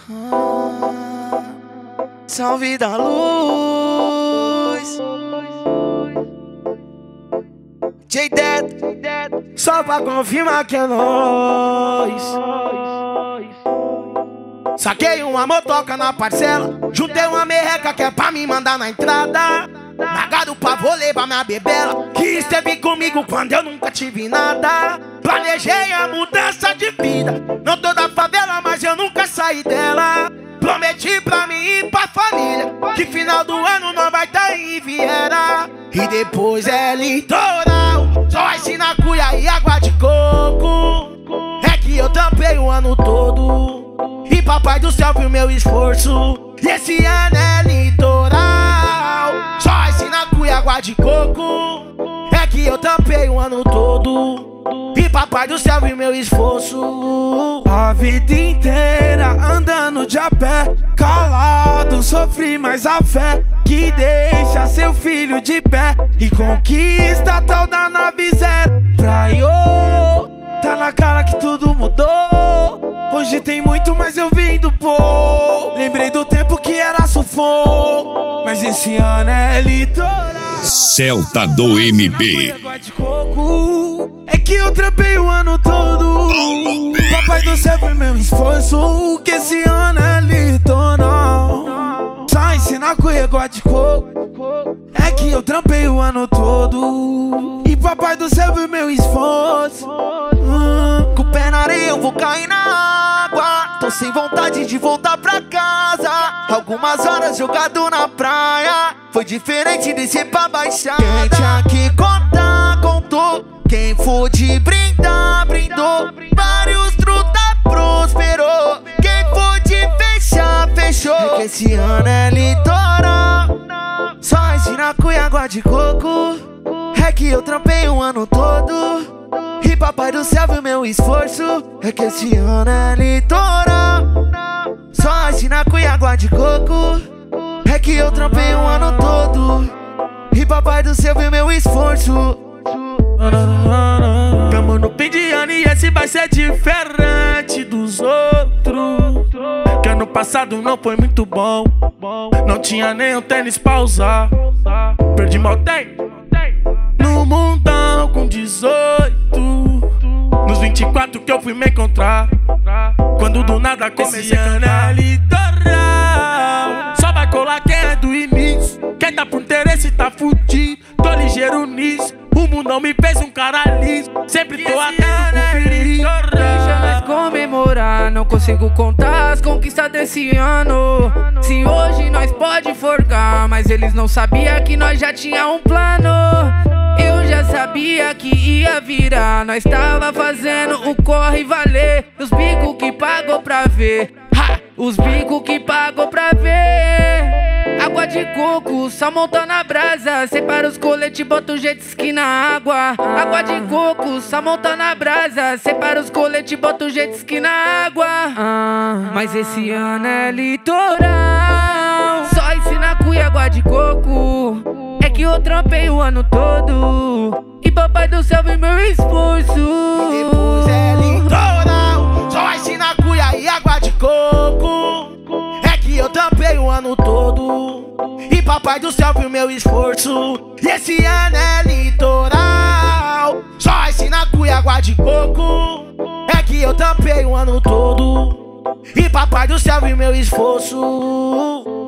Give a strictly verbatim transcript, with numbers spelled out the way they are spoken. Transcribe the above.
Ah, salve da luz, J-Dead, só pra confirmar que é nóis. Saquei uma motoca na parcela, juntei uma merreca que é pra me mandar na entrada. Na garupa vou levar minha bebela, que esteve comigo quando eu nunca tive nada. Planejei a mudança de vida, não tô da favela, mas eu nunca saí dela. Prometi pra mim ir pra família, que final do ano nós vai tá em Riviera. E depois é litoral, só vai sinacuia e água de coco. É que eu tampei o ano todo, e papai do céu viu meu esforço. E esse ano é litoral, só vai sinacuia e água de coco. É que eu tampei o ano todo, e papai do céu viu meu esforço. A vida inteira andando de a pé, calado, sofri, mas a fé que deixa seu filho de pé e conquista tal da nave zero. Praio, tá na cara que tudo mudou. Hoje tem muito, mas eu vim do pô. Lembrei do tempo que era sufoco, mas esse ano é litoral. Celta do M B. É que eu trampei o ano todo, papai do céu foi meu esforço. Que esse ano é litoral, só ensina com água de coco. É que eu trampei o ano todo, e papai do céu foi meu esforço. hum. Com o pé na areia eu vou cair na água, tô sem vontade de voltar pra casa. Algumas horas jogado na praia, foi diferente descer pra baixar. Quem tinha que contar, contou. Quem for de brindar, brindou. Vários truta prosperou. Quem for de fechar, fechou. É que esse ano é litoral, só ensina com água de coco. É que eu trampei o ano todo, e papai do céu viu meu esforço. É que esse ano é litoral, só ensina com água de coco. É que eu trampei o ano todo, e papai do céu viu meu esforço. Tamo no fim de ano e esse vai ser diferente dos outros. Que ano passado não foi muito bom, não tinha nem um tênis pra usar. Perdi meu tempo no mundão com dezoito, nos vinte e quatro que eu fui me encontrar, quando do nada comecei a cantar. Litoral, só vai colar quem é do início. Quem tá por interesse tá fudido, tô ligeiro nisso. O mundo não me fez um cara liso, sempre tô atento com perigo. Deixa nós comemorar, não consigo contar as conquistas desse ano. Se hoje nós pode forcar, mas eles não sabiam que nós já tinha um plano. Eu já sabia que ia virar, nós tava fazendo o corre valer. Os bicos que pagou pra ver, ha! Os bicos que pagou pra ver. Água de coco, só montando a brasa. Separa os coletes, bota o jet ski na água. Água de coco, só montando a brasa. Separa os coletes, bota o jet ski na água. Mas esse ano é litoral, só ensina com água de coco. É que eu trampei o ano todo, e papai do céu viu meu esforço. E depois é litoral, só vai sinacuia e água de coco. É que eu tampei o ano todo, e papai do céu viu meu esforço. E esse ano é litoral, só vai sinacuia e água de coco. É que eu tampei o ano todo, e papai do céu viu meu esforço.